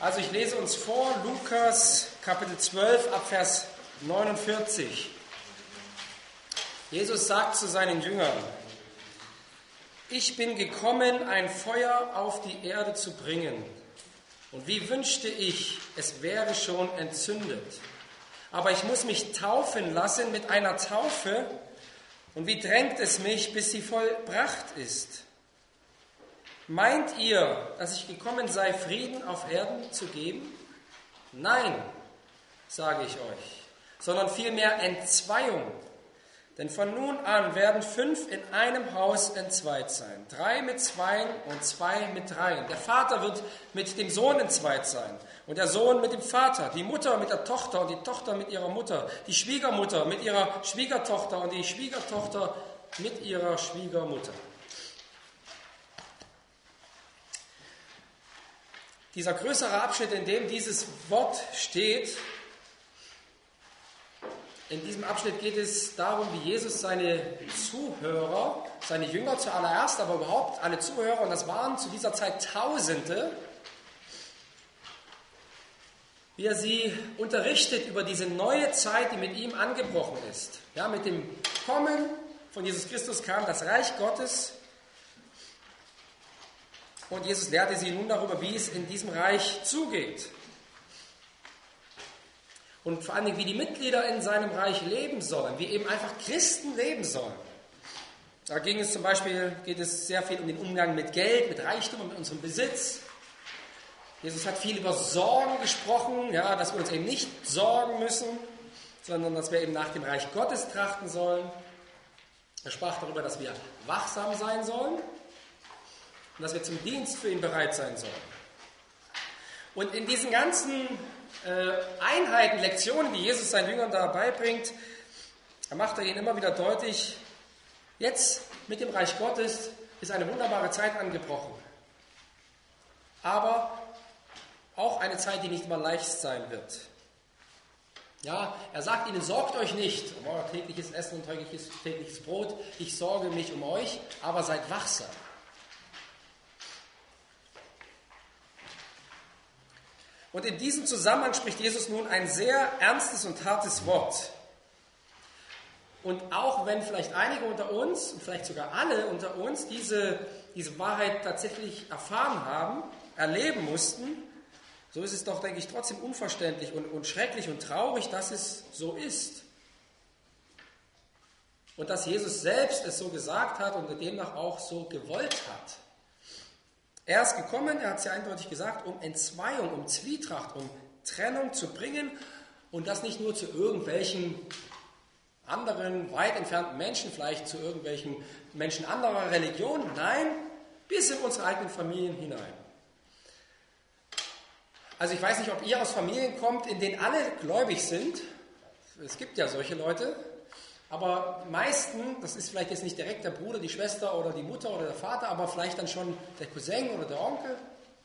Also ich lese uns vor Lukas Kapitel 12 ab Vers 49. Jesus sagt zu seinen Jüngern: Ich bin gekommen, ein Feuer auf die Erde zu bringen. Und wie wünschte ich, es wäre schon entzündet. Aber ich muss mich taufen lassen mit einer Taufe. Und wie drängt es mich, bis sie vollbracht ist? Meint ihr, dass ich gekommen sei, Frieden auf Erden zu geben? Nein, sage ich euch, sondern vielmehr Entzweiung. Denn von nun an werden 5 in einem Haus entzweit sein, 3 mit 2 und 2 mit 3. Der Vater wird mit dem Sohn entzweit sein und der Sohn mit dem Vater, die Mutter mit der Tochter und die Tochter mit ihrer Mutter, die Schwiegermutter mit ihrer Schwiegertochter und die Schwiegertochter mit ihrer Schwiegermutter. Dieser größere Abschnitt, in dem dieses Wort steht, in diesem Abschnitt geht es darum, wie Jesus seine Zuhörer, seine Jünger zuallererst, aber überhaupt alle Zuhörer, und das waren zu dieser Zeit Tausende, wie er sie unterrichtet über diese neue Zeit, die mit ihm angebrochen ist. Ja, mit dem Kommen von Jesus Christus kam das Reich Gottes. Und Jesus lehrte sie nun darüber, wie es in diesem Reich zugeht. Und vor allen Dingen, wie die Mitglieder in seinem Reich leben sollen, wie eben einfach Christen leben sollen. Da geht es sehr viel um den Umgang mit Geld, mit Reichtum und mit unserem Besitz. Jesus hat viel über Sorgen gesprochen, ja, dass wir uns eben nicht sorgen müssen, sondern dass wir eben nach dem Reich Gottes trachten sollen. Er sprach darüber, dass wir wachsam sein sollen. Und dass wir zum Dienst für ihn bereit sein sollen. Und in diesen ganzen Einheiten, Lektionen, die Jesus seinen Jüngern da beibringt, macht er ihnen immer wieder deutlich, jetzt mit dem Reich Gottes ist eine wunderbare Zeit angebrochen. Aber auch eine Zeit, die nicht immer leicht sein wird. Ja, er sagt ihnen, sorgt euch nicht um euer tägliches Essen und tägliches Brot. Ich sorge mich um euch, aber seid wachsam. Und in diesem Zusammenhang spricht Jesus nun ein sehr ernstes und hartes Wort. Und auch wenn vielleicht einige unter uns, und vielleicht sogar alle unter uns, diese Wahrheit tatsächlich erfahren haben, erleben mussten, so ist es doch, denke ich, trotzdem unverständlich und schrecklich und traurig, dass es so ist. Und dass Jesus selbst es so gesagt hat und demnach auch so gewollt hat. Er ist gekommen, er hat es ja eindeutig gesagt, um Entzweiung, um Zwietracht, um Trennung zu bringen und das nicht nur zu irgendwelchen anderen, weit entfernten Menschen, vielleicht zu irgendwelchen Menschen anderer Religion, nein, bis in unsere eigenen Familien hinein. Also ich weiß nicht, ob ihr aus Familien kommt, in denen alle gläubig sind. Es gibt ja solche Leute. Aber meisten, das ist vielleicht jetzt nicht direkt der Bruder, die Schwester oder die Mutter oder der Vater, aber vielleicht dann schon der Cousin oder der Onkel.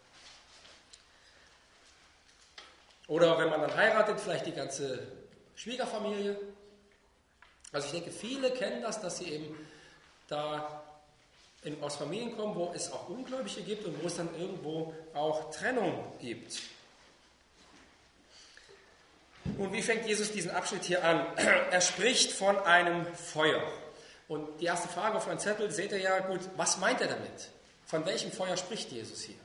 Oder wenn man dann heiratet, vielleicht die ganze Schwiegerfamilie. Also ich denke, viele kennen das, dass sie eben da aus Familien kommen, wo es auch Ungläubige gibt und wo es dann irgendwo auch Trennung gibt. Nun, wie fängt Jesus diesen Abschnitt hier an? Er spricht von einem Feuer. Und die erste Frage auf meinem Zettel, seht ihr ja gut, was meint er damit? Von welchem Feuer spricht Jesus hier?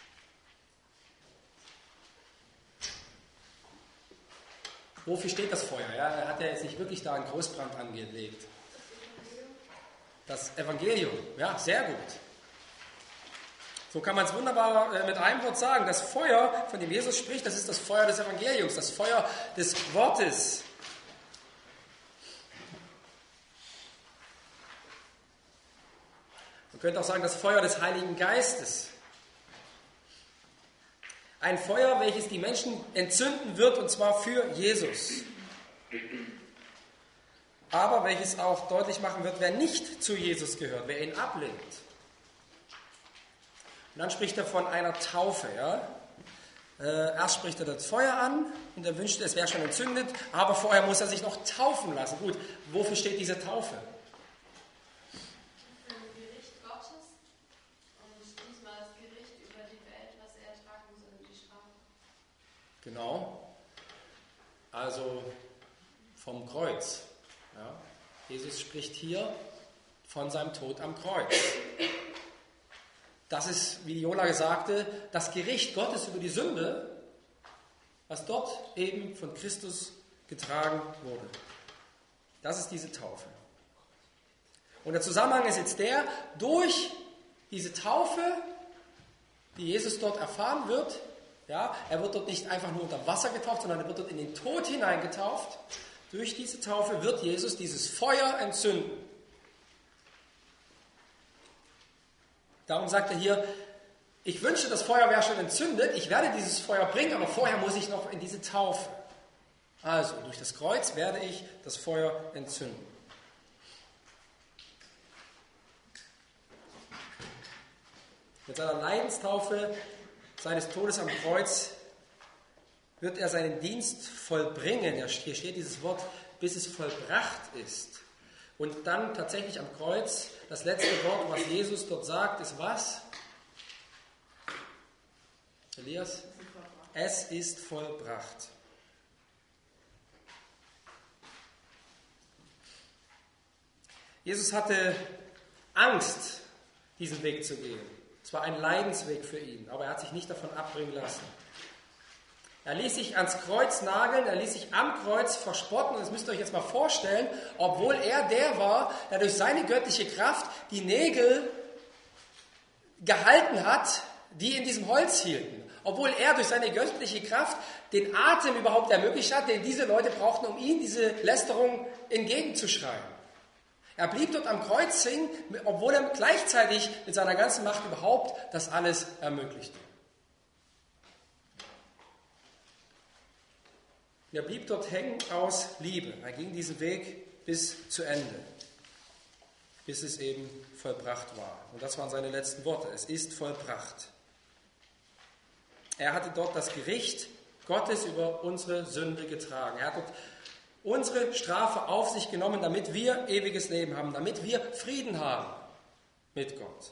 Wofür steht das Feuer? Ja, er hat ja jetzt nicht wirklich da einen Großbrand angelegt. Das Evangelium, ja, sehr gut. So kann man es wunderbar mit einem Wort sagen. Das Feuer, von dem Jesus spricht, das ist das Feuer des Evangeliums, das Feuer des Wortes. Man könnte auch sagen, das Feuer des Heiligen Geistes. Ein Feuer, welches die Menschen entzünden wird, und zwar für Jesus. Aber welches auch deutlich machen wird, wer nicht zu Jesus gehört, wer ihn ablehnt. Und dann spricht er von einer Taufe. Ja? Erst spricht er das Feuer an und er wünschte, es wäre schon entzündet, aber vorher muss er sich noch taufen lassen. Gut, wofür steht diese Taufe? Für ein Gericht Gottes und diesmal das Gericht über die Welt, was er tragen soll, die Strafe. Genau. Also vom Kreuz. Ja. Jesus spricht hier von seinem Tod am Kreuz. Das ist, wie Jola sagte, das Gericht Gottes über die Sünde, was dort eben von Christus getragen wurde. Das ist diese Taufe. Und der Zusammenhang ist jetzt der, durch diese Taufe, die Jesus dort erfahren wird, ja, er wird dort nicht einfach nur unter Wasser getauft, sondern er wird dort in den Tod hineingetauft. Durch diese Taufe wird Jesus dieses Feuer entzünden. Darum sagt er hier, ich wünsche, das Feuer wäre schon entzündet, ich werde dieses Feuer bringen, aber vorher muss ich noch in diese Taufe. Also, durch das Kreuz werde ich das Feuer entzünden. Mit seiner Leidenstaufe, seines Todes am Kreuz, wird er seinen Dienst vollbringen. Hier steht dieses Wort, bis es vollbracht ist. Und dann tatsächlich am Kreuz, das letzte Wort, was Jesus dort sagt, ist was? Elias? Es ist vollbracht. Jesus hatte Angst, diesen Weg zu gehen. Es war ein Leidensweg für ihn, aber er hat sich nicht davon abbringen lassen. Er ließ sich ans Kreuz nageln, er ließ sich am Kreuz verspotten. Und das müsst ihr euch jetzt mal vorstellen, obwohl er der war, der durch seine göttliche Kraft die Nägel gehalten hat, die in diesem Holz hielten. Obwohl er durch seine göttliche Kraft den Atem überhaupt ermöglicht hat, den diese Leute brauchten, um ihm diese Lästerung entgegenzuschreien. Er blieb dort am Kreuz hängen, obwohl er gleichzeitig mit seiner ganzen Macht überhaupt das alles ermöglichte. Er blieb dort hängen aus Liebe. Er ging diesen Weg bis zu Ende, bis es eben vollbracht war. Und das waren seine letzten Worte. Es ist vollbracht. Er hatte dort das Gericht Gottes über unsere Sünde getragen. Er hat dort unsere Strafe auf sich genommen, damit wir ewiges Leben haben, damit wir Frieden haben mit Gott,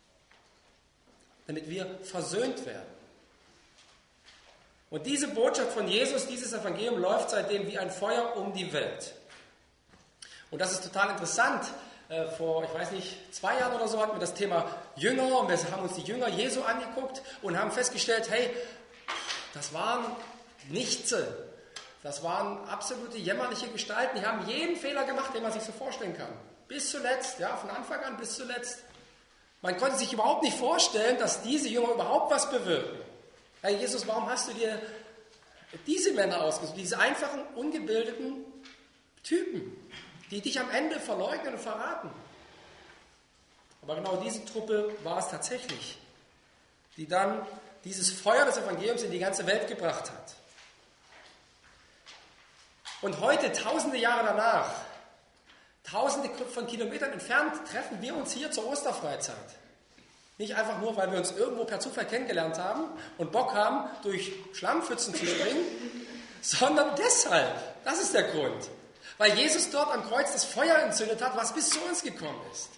damit wir versöhnt werden. Und diese Botschaft von Jesus, dieses Evangelium läuft seitdem wie ein Feuer um die Welt. Und das ist total interessant. Vor, 2 Jahren oder so hatten wir das Thema Jünger und wir haben uns die Jünger Jesu angeguckt und haben festgestellt, hey, das waren Nichtse. Das waren absolute jämmerliche Gestalten. Die haben jeden Fehler gemacht, den man sich so vorstellen kann. Bis zuletzt, ja, von Anfang an bis zuletzt. Man konnte sich überhaupt nicht vorstellen, dass diese Jünger überhaupt was bewirken. Herr Jesus, warum hast du dir diese Männer ausgesucht, diese einfachen, ungebildeten Typen, die dich am Ende verleugnen und verraten? Aber genau diese Truppe war es tatsächlich, die dann dieses Feuer des Evangeliums in die ganze Welt gebracht hat. Und heute, tausende Jahre danach, tausende von Kilometern entfernt, treffen wir uns hier zur Osterfreizeit. Nicht einfach nur, weil wir uns irgendwo per Zufall kennengelernt haben und Bock haben, durch Schlammpfützen zu springen, sondern deshalb, das ist der Grund, weil Jesus dort am Kreuz das Feuer entzündet hat, was bis zu uns gekommen ist.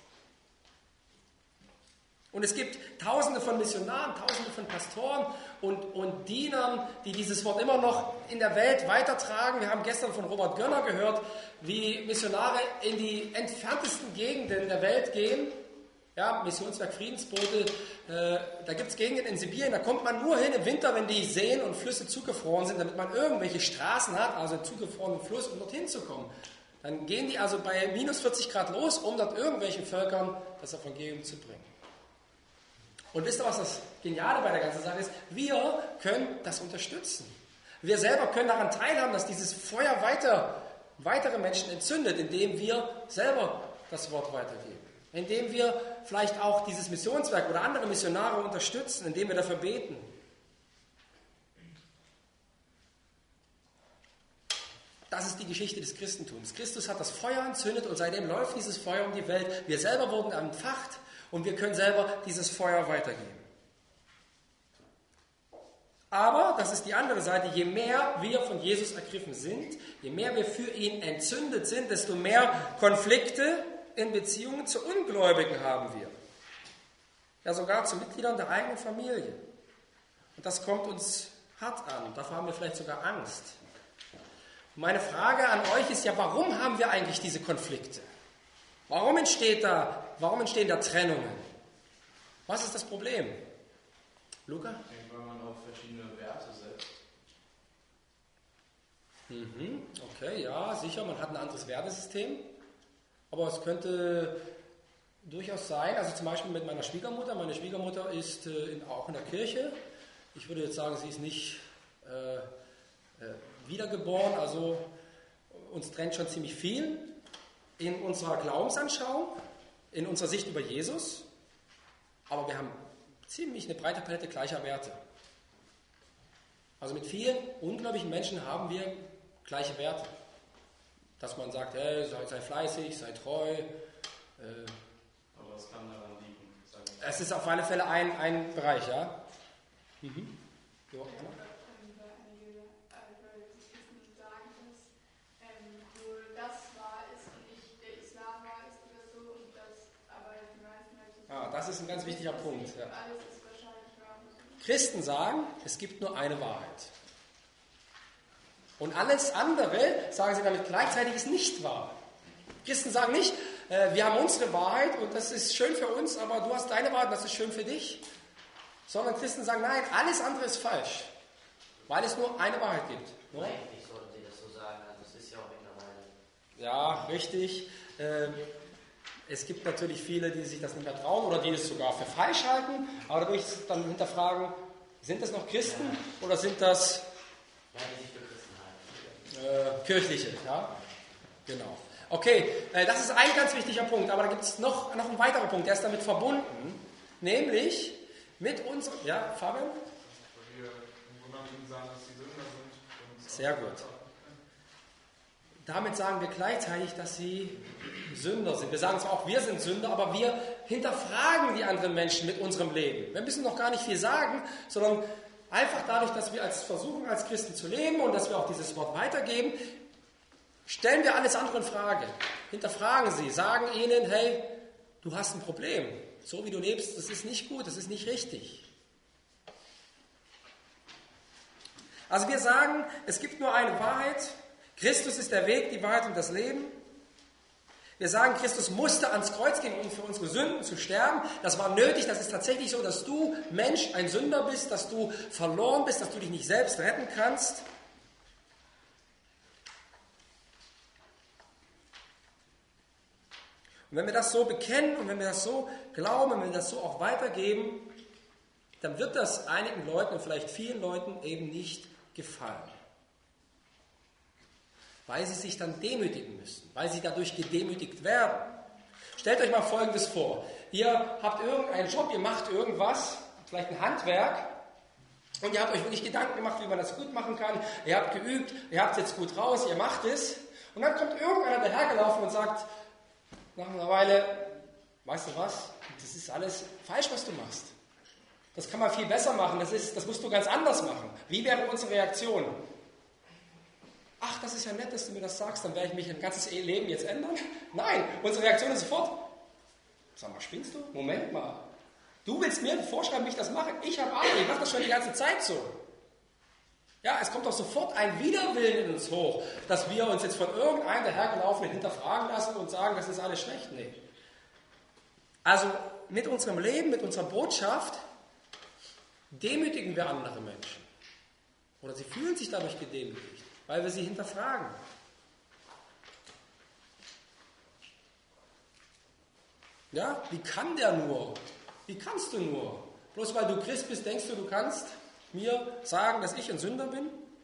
Und es gibt tausende von Missionaren, tausende von Pastoren und Dienern, die dieses Wort immer noch in der Welt weitertragen. Wir haben gestern von Robert Gönner gehört, wie Missionare in die entferntesten Gegenden der Welt gehen. Ja, Missionswerk Friedensboote, da gibt es Gegenden in Sibirien, da kommt man nur hin im Winter, wenn die Seen und Flüsse zugefroren sind, damit man irgendwelche Straßen hat, also einen zugefrorenen Fluss, um dorthin zu kommen. Dann gehen die also bei minus 40 Grad los, um dort irgendwelchen Völkern das Evangelium zu bringen. Und wisst ihr, was das Geniale bei der ganzen Sache ist? Wir können das unterstützen. Wir selber können daran teilhaben, dass dieses Feuer weitere Menschen entzündet, indem wir selber das Wort weitergeben. Indem wir vielleicht auch dieses Missionswerk oder andere Missionare unterstützen, indem wir dafür beten. Das ist die Geschichte des Christentums. Christus hat das Feuer entzündet und seitdem läuft dieses Feuer um die Welt. Wir selber wurden entfacht und wir können selber dieses Feuer weitergeben. Aber, das ist die andere Seite, je mehr wir von Jesus ergriffen sind, je mehr wir für ihn entzündet sind, desto mehr Konflikte in Beziehungen zu Ungläubigen haben wir. Ja, sogar zu Mitgliedern der eigenen Familie. Und das kommt uns hart an. Davor haben wir vielleicht sogar Angst. Und meine Frage an euch ist ja, warum haben wir eigentlich diese Konflikte? Warum entstehen da Trennungen? Was ist das Problem? Luca? Ich denke, weil man auf verschiedene Werte setzt. Okay, ja, sicher, man hat ein anderes Wertesystem. Aber es könnte durchaus sein, also zum Beispiel mit meiner Schwiegermutter. Meine Schwiegermutter ist auch in der Kirche. Ich würde jetzt sagen, sie ist nicht wiedergeboren, also uns trennt schon ziemlich viel in unserer Glaubensanschauung, in unserer Sicht über Jesus. Aber wir haben ziemlich eine breite Palette gleicher Werte. Also mit vielen ungläubigen Menschen haben wir gleiche Werte. Dass man sagt, hey, sei fleißig, sei treu. Aber es kann daran liegen. Es ist auf alle Fälle ein Bereich, ja. Jo, Anna? Das ist ein ganz wichtiger Punkt. Ja. Christen sagen, es gibt nur eine Wahrheit. Und alles andere, sagen sie damit gleichzeitig, ist nicht wahr. Christen sagen nicht, wir haben unsere Wahrheit und das ist schön für uns, aber du hast deine Wahrheit und das ist schön für dich. Sondern Christen sagen, nein, alles andere ist falsch, weil es nur eine Wahrheit gibt. Ne? Eigentlich sollten sie das so sagen, also es ist ja auch mittlerweile. Ja, richtig. Es gibt natürlich viele, die sich das nicht mehr trauen oder die es sogar für falsch halten, aber da würde ich dann hinterfragen, sind das noch Christen oder sind das Die sich für Christen halten. Kirchliche? Ja? Genau. Okay, das ist ein ganz wichtiger Punkt, aber da gibt es noch einen weiteren Punkt, der ist damit verbunden, nämlich mit unserem... Ja, Fabian? Weil wir im Grunde genommen sagen, dass sie Sünder sind. Und Sehr gut. Damit sagen wir gleichzeitig, dass sie Sünder sind. Wir sagen zwar auch, wir sind Sünder, aber wir hinterfragen die anderen Menschen mit unserem Leben. Wir müssen noch gar nicht viel sagen, sondern einfach dadurch, dass wir versuchen, als Christen zu leben und dass wir auch dieses Wort weitergeben, stellen wir alles andere in Frage. Hinterfragen sie, sagen ihnen, hey, du hast ein Problem. So wie du lebst, das ist nicht gut, das ist nicht richtig. Also wir sagen, es gibt nur eine Wahrheit. Christus ist der Weg, die Wahrheit und das Leben. Wir sagen, Christus musste ans Kreuz gehen, um für unsere Sünden zu sterben. Das war nötig, das ist tatsächlich so, dass du, Mensch, ein Sünder bist, dass du verloren bist, dass du dich nicht selbst retten kannst. Und wenn wir das so bekennen und wenn wir das so glauben und wenn wir das so auch weitergeben, dann wird das einigen Leuten und vielleicht vielen Leuten eben nicht gefallen. Weil sie sich dann demütigen müssen, weil sie dadurch gedemütigt werden. Stellt euch mal Folgendes vor. Ihr habt irgendeinen Job, ihr macht irgendwas, vielleicht ein Handwerk, und ihr habt euch wirklich Gedanken gemacht, wie man das gut machen kann. Ihr habt geübt, ihr habt es jetzt gut raus, ihr macht es. Und dann kommt irgendeiner dahergelaufen und sagt, nach einer Weile, weißt du was, das ist alles falsch, was du machst. Das kann man viel besser machen, das musst du ganz anders machen. Wie wäre unsere Reaktion? Ach, das ist ja nett, dass du mir das sagst, dann werde ich mich ein ganzes Leben jetzt ändern? Nein, unsere Reaktion ist sofort, sag mal, spinnst du? Moment mal. Du willst mir vorschreiben, wie ich das mache? Ich habe Ahnung, ich mache das schon die ganze Zeit so. Ja, es kommt doch sofort ein Widerwillen in uns hoch, dass wir uns jetzt von irgendeinem dahergelaufenen hinterfragen lassen und sagen, das ist alles schlecht. Nee. Also mit unserem Leben, mit unserer Botschaft demütigen wir andere Menschen. Oder sie fühlen sich dadurch gedemütigt, weil wir sie hinterfragen. Ja, wie kann der nur? Wie kannst du nur? Bloß weil du Christ bist, denkst du, du kannst mir sagen, dass ich ein Sünder bin?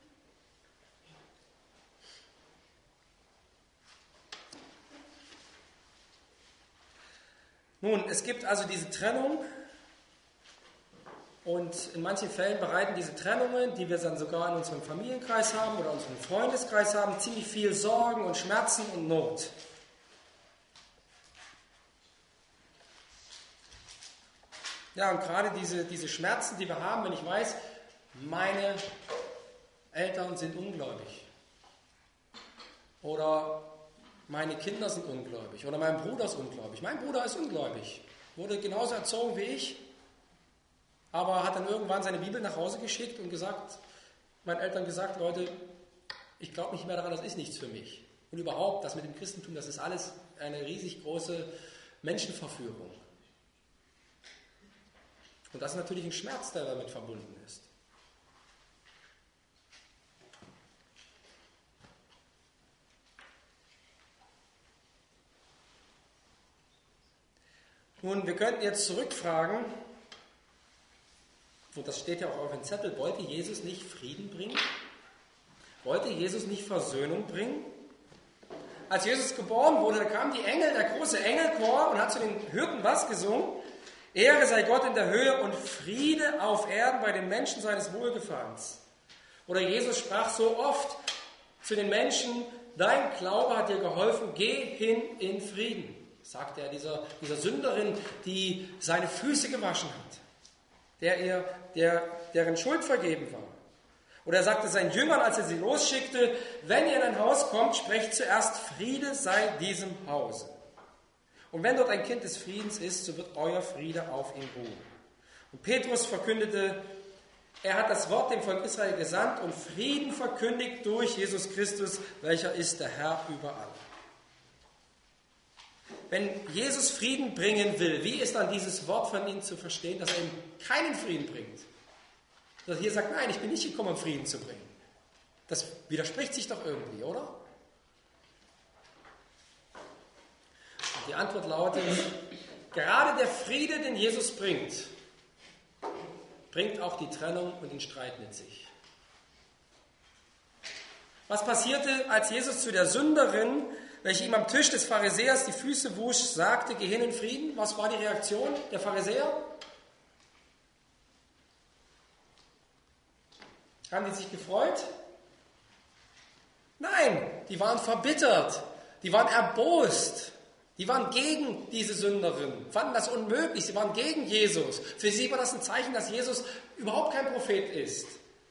Nun, es gibt also diese Trennung und in manchen Fällen bereiten diese Trennungen, die wir dann sogar in unserem Familienkreis haben oder unserem Freundeskreis haben, ziemlich viel Sorgen und Schmerzen und Not. Ja, und gerade diese Schmerzen, die wir haben, wenn ich weiß, meine Eltern sind ungläubig oder meine Kinder sind ungläubig oder mein Bruder ist ungläubig. Mein Bruder ist ungläubig, wurde genauso erzogen wie ich, aber hat dann irgendwann seine Bibel nach Hause geschickt und gesagt, meinen Eltern gesagt, Leute, ich glaube nicht mehr daran, das ist nichts für mich. Und überhaupt, das mit dem Christentum, das ist alles eine riesig große Menschenverführung. Und das ist natürlich ein Schmerz, der damit verbunden ist. Nun, wir könnten jetzt zurückfragen, und das steht ja auch auf dem Zettel, wollte Jesus nicht Frieden bringen? Wollte Jesus nicht Versöhnung bringen? Als Jesus geboren wurde, da kamen die Engel, der große Engelchor, und hat zu den Hirten was gesungen? Ehre sei Gott in der Höhe und Friede auf Erden bei den Menschen seines Wohlgefallens. Oder Jesus sprach so oft zu den Menschen, dein Glaube hat dir geholfen, geh hin in Frieden, sagte er dieser Sünderin, die seine Füße gewaschen hat, deren Schuld vergeben war. Oder er sagte seinen Jüngern, als er sie losschickte, wenn ihr in ein Haus kommt, sprecht zuerst, Friede sei diesem Hause. Und wenn dort ein Kind des Friedens ist, so wird euer Friede auf ihn ruhen. Und Petrus verkündete, er hat das Wort dem Volk Israel gesandt und Frieden verkündigt durch Jesus Christus, welcher ist der Herr überall. Wenn Jesus Frieden bringen will, wie ist dann dieses Wort von ihm zu verstehen, dass er ihm keinen Frieden bringt? Dass er hier sagt, nein, ich bin nicht gekommen, um Frieden zu bringen. Das widerspricht sich doch irgendwie, oder? Und die Antwort lautet, gerade der Friede, den Jesus bringt, bringt auch die Trennung und den Streit mit sich. Was passierte, als Jesus zu der Sünderin, welche ihm am Tisch des Pharisäers die Füße wusch, sagte, geh hin in Frieden? Was war die Reaktion der Pharisäer? Haben die sich gefreut? Nein, die waren verbittert, die waren erbost, die waren gegen diese Sünderin, fanden das unmöglich, sie waren gegen Jesus. Für sie war das ein Zeichen, dass Jesus überhaupt kein Prophet ist.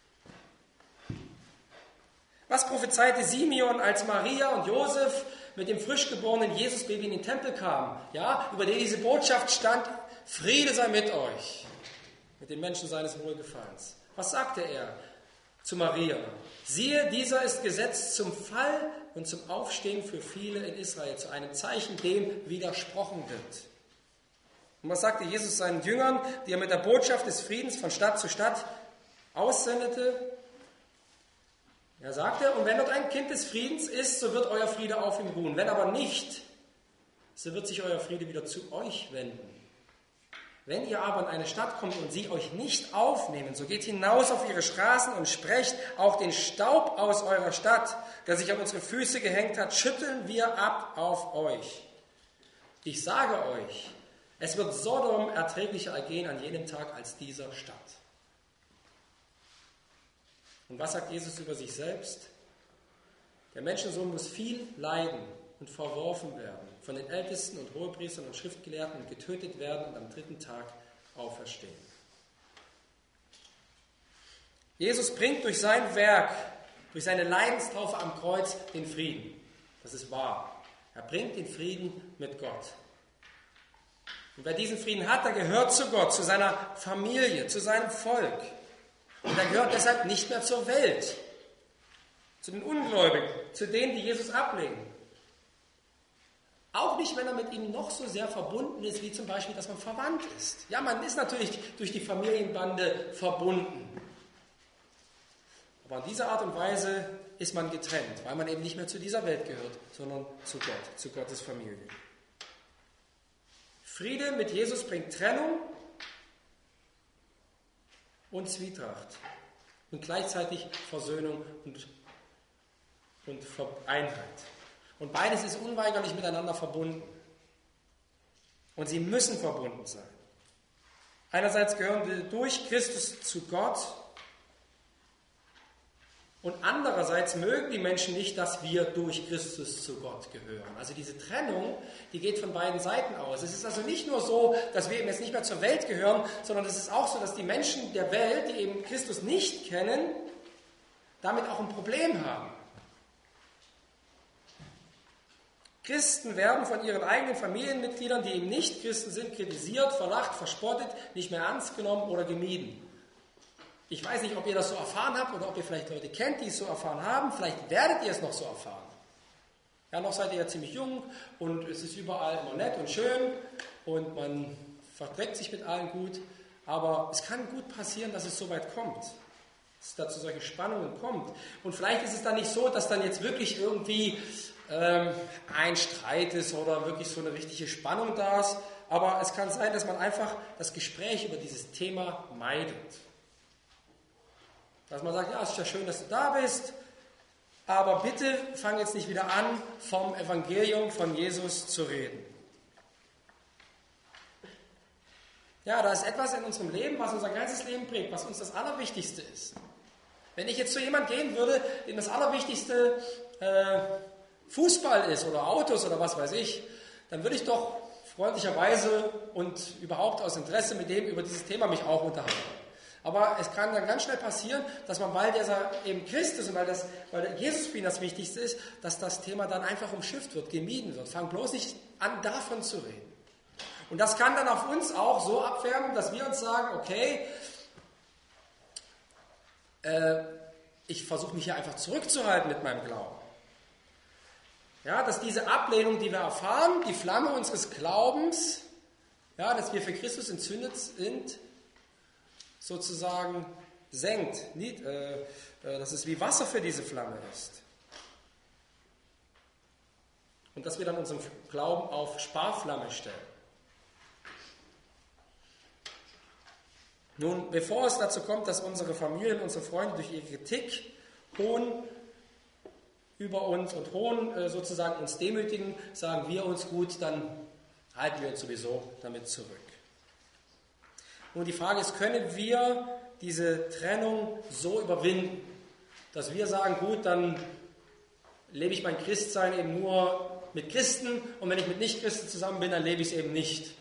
Was prophezeite Simeon, als Maria und Josef mit dem frisch geborenen Jesusbaby in den Tempel kamen? Ja, über den diese Botschaft stand, Friede sei mit euch, mit den Menschen seines Wohlgefallens. Was sagte er zu Maria? Siehe, dieser ist gesetzt zum Fall und zum Aufstehen für viele in Israel, zu einem Zeichen, dem widersprochen wird. Und was sagte Jesus seinen Jüngern, die er mit der Botschaft des Friedens von Stadt zu Stadt aussendete? Er sagte, und wenn dort ein Kind des Friedens ist, so wird euer Friede auf ihm ruhen. Wenn aber nicht, so wird sich euer Friede wieder zu euch wenden. Wenn ihr aber in eine Stadt kommt und sie euch nicht aufnehmen, so geht hinaus auf ihre Straßen und sprecht, auch den Staub aus eurer Stadt, der sich an unsere Füße gehängt hat, schütteln wir ab auf euch. Ich sage euch, es wird Sodom erträglicher ergehen an jenem Tag als dieser Stadt. Und was sagt Jesus über sich selbst? Der Menschensohn muss viel leiden und verworfen werden, von den Ältesten und Hohepriestern und Schriftgelehrten und getötet werden und am dritten Tag auferstehen. Jesus bringt durch sein Werk, durch seine Leidenstaufe am Kreuz den Frieden. Das ist wahr. Er bringt den Frieden mit Gott. Und wer diesen Frieden hat, der gehört zu Gott, zu seiner Familie, zu seinem Volk. Und er gehört deshalb nicht mehr zur Welt, zu den Ungläubigen, zu denen, die Jesus ablehnen. Auch nicht, wenn er mit ihm noch so sehr verbunden ist, wie zum Beispiel, dass man verwandt ist. Ja, man ist natürlich durch die Familienbande verbunden. Aber in dieser Art und Weise ist man getrennt, weil man eben nicht mehr zu dieser Welt gehört, sondern zu Gott, zu Gottes Familie. Friede mit Jesus bringt Trennung und Zwietracht und gleichzeitig Versöhnung und Einheit. Und beides ist unweigerlich miteinander verbunden. Und sie müssen verbunden sein. Einerseits gehören wir durch Christus zu Gott und andererseits mögen die Menschen nicht, dass wir durch Christus zu Gott gehören. Also diese Trennung, die geht von beiden Seiten aus. Es ist also nicht nur so, dass wir eben jetzt nicht mehr zur Welt gehören, sondern es ist auch so, dass die Menschen der Welt, die eben Christus nicht kennen, damit auch ein Problem haben. Christen werden von ihren eigenen Familienmitgliedern, die eben nicht Christen sind, kritisiert, verlacht, verspottet, nicht mehr ernst genommen oder gemieden. Ich weiß nicht, ob ihr das so erfahren habt oder ob ihr vielleicht Leute kennt, die es so erfahren haben. Vielleicht werdet ihr es noch so erfahren. Ja, noch seid ihr ja ziemlich jung und es ist überall immer nett und schön und man verträgt sich mit allen gut. Aber es kann gut passieren, dass es so weit kommt, dass es da zu solchen Spannungen kommt. Und vielleicht ist es dann nicht so, dass dann jetzt wirklich irgendwie ein Streit ist oder wirklich so eine richtige Spannung da ist. Aber es kann sein, dass man einfach das Gespräch über dieses Thema meidet. Dass man sagt, ja, es ist ja schön, dass du da bist, aber bitte fang jetzt nicht wieder an, vom Evangelium von Jesus zu reden. Ja, da ist etwas in unserem Leben, was unser ganzes Leben prägt, was uns das Allerwichtigste ist. Wenn ich jetzt zu jemandem gehen würde, dem das Allerwichtigste Fußball ist oder Autos oder was weiß ich, dann würde ich doch freundlicherweise und überhaupt aus Interesse mit dem über dieses Thema mich auch unterhalten. Aber es kann dann ganz schnell passieren, dass man, weil der eben Christ ist und weil Jesus für ihn das Wichtigste ist, dass das Thema dann einfach umschifft wird, gemieden wird. Fang bloß nicht an, davon zu reden. Und das kann dann auf uns auch so abfärben, dass wir uns sagen, okay, ich versuche mich hier einfach zurückzuhalten mit meinem Glauben. Ja, dass diese Ablehnung, die wir erfahren, die Flamme unseres Glaubens, ja, dass wir für Christus entzündet sind, sozusagen senkt, dass es wie Wasser für diese Flamme ist. Und dass wir dann unseren Glauben auf Sparflamme stellen. Nun, bevor es dazu kommt, dass unsere Familien, unsere Freunde durch ihre Kritik Hohn über uns und Hohn sozusagen uns demütigen, sagen wir uns gut, dann halten wir uns sowieso damit zurück. Nun, die Frage ist, können wir diese Trennung so überwinden, dass wir sagen, gut, dann lebe ich mein Christsein eben nur mit Christen und wenn ich mit Nichtchristen zusammen bin, dann lebe ich es eben nicht.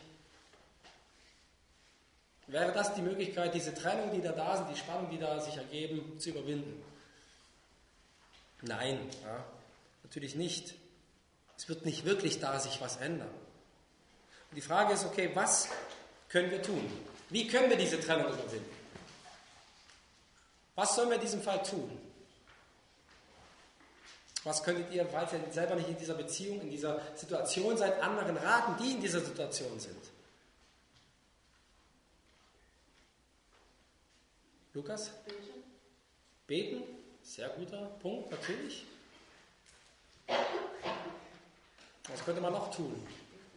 Wäre das die Möglichkeit, diese Trennung, die da sind, die Spannung, die da sich ergeben, zu überwinden? Nein, ja, natürlich nicht. Es wird nicht wirklich da sich was ändern. Und die Frage ist, okay, was können wir tun? Wie können wir diese Trennung überwinden? Was sollen wir in diesem Fall tun? Was könntet ihr, falls ihr selber nicht in dieser Beziehung, in dieser Situation seid, anderen raten, die in dieser Situation sind? Lukas? Beten? Sehr guter Punkt, natürlich. Was könnte man noch tun?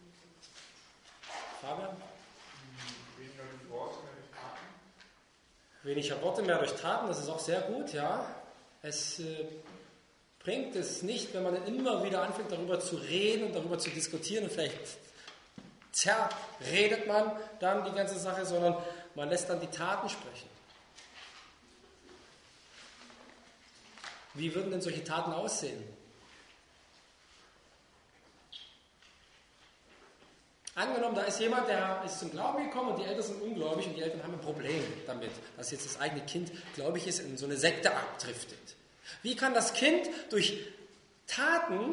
Fabian? Weniger Worte, mehr durch Taten. Weniger Worte, mehr durch Taten, das ist auch sehr gut, ja. Es bringt es nicht, wenn man dann immer wieder anfängt, darüber zu reden und darüber zu diskutieren und vielleicht zerredet man dann die ganze Sache, sondern man lässt dann die Taten sprechen. Wie würden denn solche Taten aussehen? Angenommen, da ist jemand, der ist zum Glauben gekommen und die Eltern sind ungläubig und die Eltern haben ein Problem damit, dass jetzt das eigene Kind gläubig ist, in so eine Sekte abdriftet. Wie kann das Kind durch Taten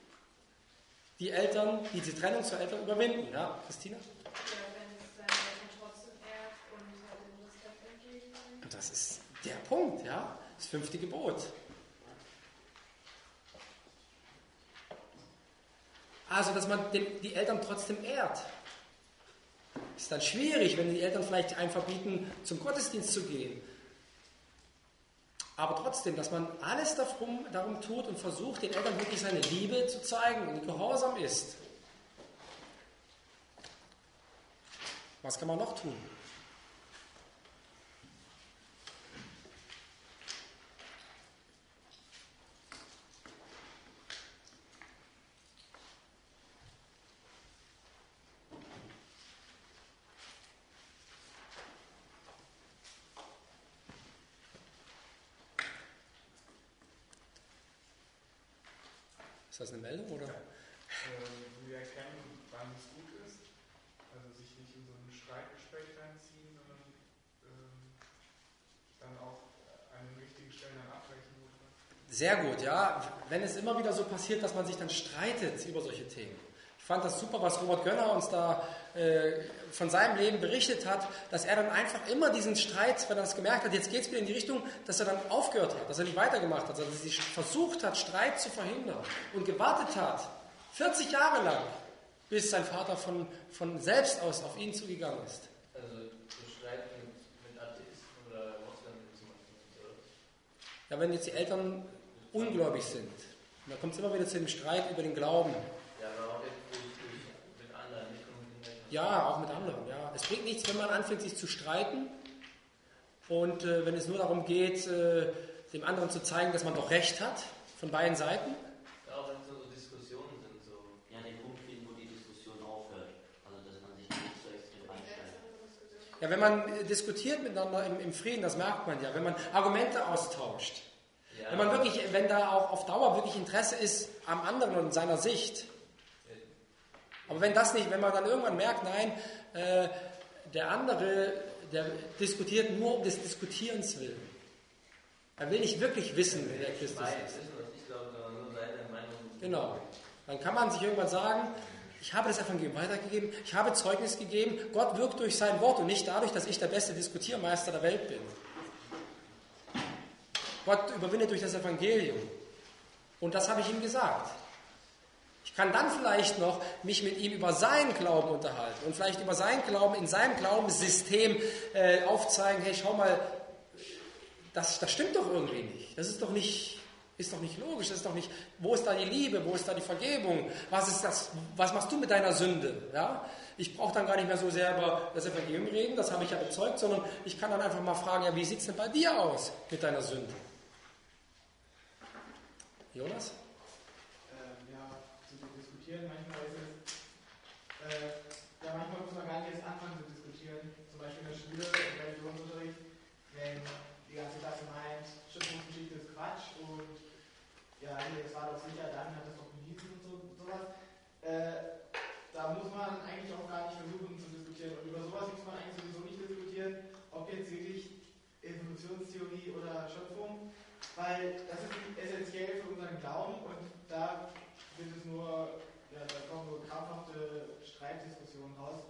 diese Trennung zur Eltern überwinden? Ja, Christina? Ja, wenn es seine Eltern trotzdem ehrt und halt den Respekt entgegenbringt. Und das ist der Punkt, ja, das 5. Gebot. Also, dass man die Eltern trotzdem ehrt. Ist dann schwierig, wenn die Eltern vielleicht einem verbieten, zum Gottesdienst zu gehen. Aber trotzdem, dass man alles darum tut und versucht, den Eltern wirklich seine Liebe zu zeigen und gehorsam ist. Was kann man noch tun? Ist das eine Meldung, oder? Wir erkennen, wann es gut ist. Also sich nicht in so ein Streitgespräch reinziehen, sondern dann auch an den richtigen Stellen dann abbrechen. Oder? Sehr gut, ja. Wenn es immer wieder so passiert, dass man sich dann streitet über solche Themen. Ich fand das super, was Robert Gönner uns da von seinem Leben berichtet hat, dass er dann einfach immer diesen Streit, wenn er das gemerkt hat, jetzt geht es wieder in die Richtung, dass er dann aufgehört hat, dass er nicht weitergemacht hat, sondern dass er versucht hat, Streit zu verhindern und gewartet hat, 40 Jahre lang, bis sein Vater von selbst aus auf ihn zugegangen ist. Also so Streit mit Atheisten oder Moslems zum Beispiel, oder? Ja, wenn jetzt die Eltern ungläubig sind, dann kommt es immer wieder zu dem Streit über den Glauben. Ja, aber auch jetzt mit anderen, nicht nur mit den Eltern. Ja, auch mit anderen. Ja. Es bringt nichts, wenn man anfängt, sich zu streiten und wenn es nur darum geht, dem anderen zu zeigen, dass man doch Recht hat, von beiden Seiten. Ja, auch wenn es so Diskussionen sind, so. Ja, den Punkt finden, wo die Diskussion aufhört. Also, dass man sich nicht so extrem einsteigt. Ja, wenn man diskutiert miteinander im Frieden, das merkt man ja, wenn man Argumente austauscht. Ja. Wenn da auch auf Dauer wirklich Interesse ist am anderen und seiner Sicht. Aber wenn man dann irgendwann merkt, nein, der andere, der diskutiert nur um des Diskutierens willen. Er will nicht wirklich wissen, wer Christus ist. Ich glaube, sondern nur seine Meinung. Genau. Dann kann man sich irgendwann sagen, ich habe das Evangelium weitergegeben, ich habe Zeugnis gegeben, Gott wirkt durch sein Wort und nicht dadurch, dass ich der beste Diskutiermeister der Welt bin. Gott überwindet durch das Evangelium. Und das habe ich ihm gesagt. Ich kann dann vielleicht noch mich mit ihm über seinen Glauben unterhalten und vielleicht über seinen Glauben in seinem Glaubenssystem aufzeigen, hey, schau mal, das stimmt doch irgendwie nicht. Das ist doch nicht logisch, das ist doch nicht, wo ist da die Liebe, wo ist da die Vergebung, was machst du mit deiner Sünde? Ja? Ich brauche dann gar nicht mehr so sehr über das Evangelium reden, das habe ich ja bezeugt, sondern ich kann dann einfach mal fragen, ja, wie sieht es denn bei dir aus mit deiner Sünde? Jonas? Zu diskutieren, manchmal ist es, manchmal muss man gar nicht erst anfangen zu diskutieren, zum Beispiel in der Schule, im Religionsunterricht, wenn die ganze Klasse meint, Schöpfungsgeschichte ist Quatsch und ja, das war doch sicher, dann hat das doch bewiesen und sowas. Da muss man eigentlich auch gar nicht versuchen zu diskutieren. Und über sowas muss man eigentlich sowieso nicht diskutieren, ob jetzt wirklich Evolutionstheorie oder Schöpfung, weil das ist essentiell für unseren Glauben und da wird es da kommen nur krampfhafte Streitdiskussionen raus.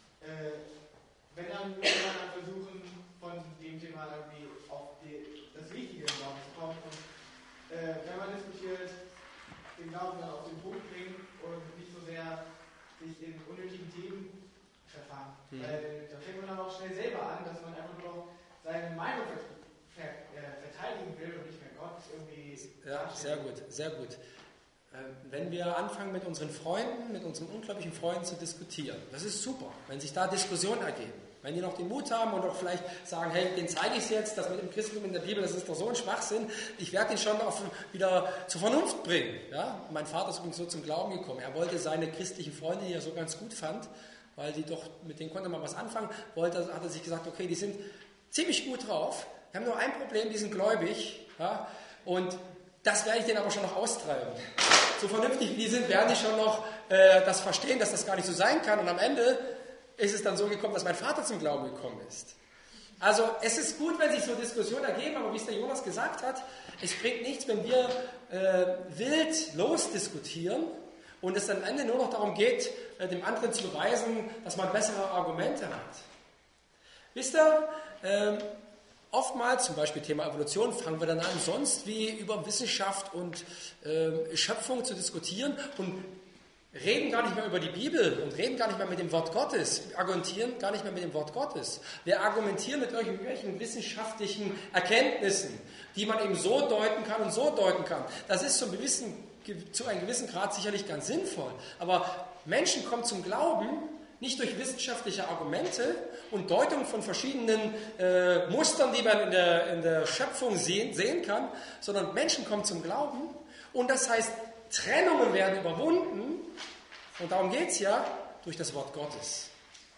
Wenn dann würde man dann versuchen, von dem Thema irgendwie auf das Wichtige im Glauben zu kommen und wenn man diskutiert, den Glauben dann auf den Punkt bringen und nicht so sehr sich in unnötigen Themen verfangen. Weil da fängt man dann auch schnell selber an, dass man einfach nur noch seine Meinung verteidigen will und nicht mehr Gott irgendwie. Ja, sehr gut, sehr gut. Wenn wir anfangen mit unseren Freunden, mit unseren ungläubigen Freunden zu diskutieren, das ist super, wenn sich da Diskussionen ergeben. Wenn die noch den Mut haben und auch vielleicht sagen, hey, den zeige ich jetzt, das mit dem Christentum in der Bibel, das ist doch so ein Schwachsinn, ich werde ihn schon wieder zur Vernunft bringen. Ja? Mein Vater ist übrigens so zum Glauben gekommen. Er wollte seine christlichen Freunde, die er so ganz gut fand, weil mit denen konnte man was anfangen, hat er sich gesagt, okay, die sind ziemlich gut drauf, die haben nur ein Problem, die sind gläubig, ja? Und das werde ich denen aber schon noch austreiben. So vernünftig wie die sind, werden die schon noch das verstehen, dass das gar nicht so sein kann. Und am Ende ist es dann so gekommen, dass mein Vater zum Glauben gekommen ist. Also es ist gut, wenn sich so Diskussionen ergeben, aber wie es der Jonas gesagt hat, es bringt nichts, wenn wir wild losdiskutieren und es am Ende nur noch darum geht, dem anderen zu beweisen, dass man bessere Argumente hat. Wisst ihr, oftmals, zum Beispiel Thema Evolution, fangen wir dann an, sonst wie über Wissenschaft und Schöpfung zu diskutieren und reden gar nicht mehr über die Bibel und reden gar nicht mehr mit dem Wort Gottes, argumentieren gar nicht mehr mit dem Wort Gottes. Wir argumentieren mit irgendwelchen wissenschaftlichen Erkenntnissen, die man eben so deuten kann und so deuten kann. Das ist zu einem gewissen Grad sicherlich ganz sinnvoll. Aber Menschen kommen zum Glauben nicht durch wissenschaftliche Argumente und Deutungen von verschiedenen Mustern, die man in der Schöpfung sehen kann, sondern Menschen kommen zum Glauben und das heißt, Trennungen werden überwunden und darum geht es ja durch das Wort Gottes.